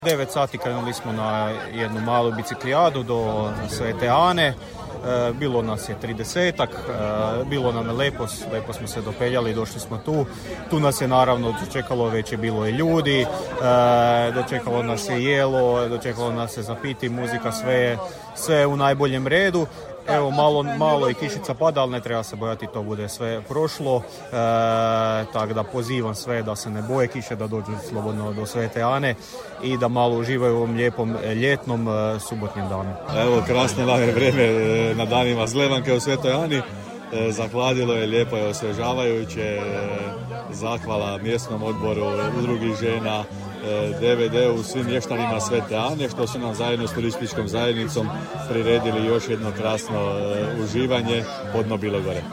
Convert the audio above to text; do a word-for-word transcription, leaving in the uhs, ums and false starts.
devet sati krenuli smo na jednu malu biciklijadu do Svete Ane. E, bilo nas je tridesetak, e, bilo nam je lepo, lepo smo se dopeljali, došli smo tu. Tu nas je naravno dočekalo, već je bilo i ljudi, e, dočekalo nas je jelo, dočekalo nas je zapiti, muzika, sve, sve u najboljem redu. Evo, malo, malo i kišica pada, ali ne treba se bojati, to bude sve prošlo. E, tako da pozivam sve da se ne boje kiše, da dođu slobodno do Svete Ane i da malo uživaju u ovom lijepom ljetnom e, subotnjem danu. Evo, krasno nam je vrijeme na danima Zlevanke u Svetoj Ani. E, zahladilo je, lijepo je, osvježavajuće. E, zahvala mjesnom odboru, udrugi žena, D V D-u, svim mještanima Svete Ane što su nam zajedno s turističkom zajednicom priredili još jedno krasno uživanje Podno Bilogore.